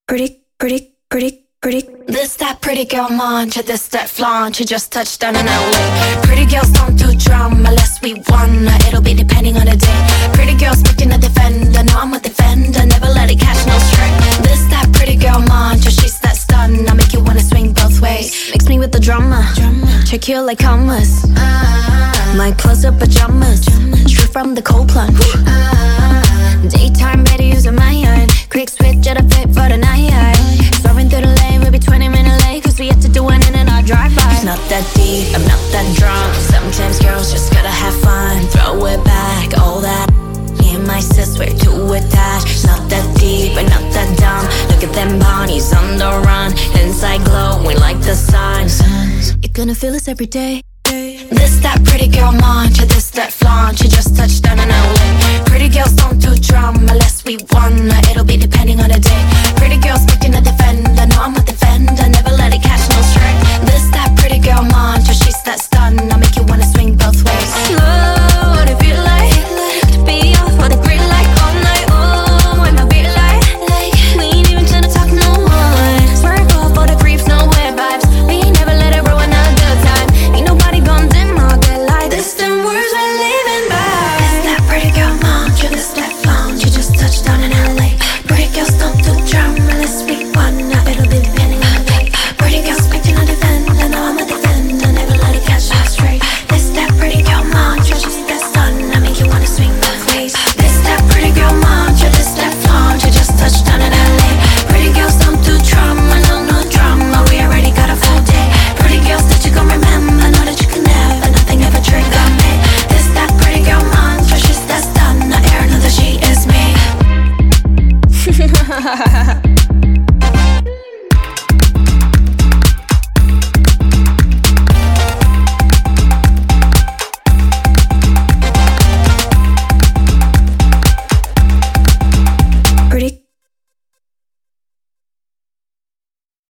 This that pretty girl mantra, this that flaunt. You just touched down in LA. Pretty girls don't do drama unless we wanna. It'll be depending on the day. Pretty girls picking a defender. No, I'm a defender, never let it catch no stray. This that pretty girl mantra, she's that stun. I make you wanna swing both ways. Mix me with the drama. Check you like commas. My close-up pajamas, straight from the cold plunge. Daytime ready using my iron. Quick switch at a fit for the night. Swerving through the lane, maybe 20 minutes late, cause we have to do it in and out drive-by. It's not that deep, I'm not that drunk. Sometimes girls just gotta have fun. Throw it back, all that. Me and my sis, we're too attached. It's not that deep, but not that dumb. Look at them bodies on the run. Inside glowing like the sun. You're gonna feel this every day. This that pretty girl mantra, this that flaunt. You just touched down in LA. Pretty girls don't do drama unless we wanna. It'll be depending on the day. Pretty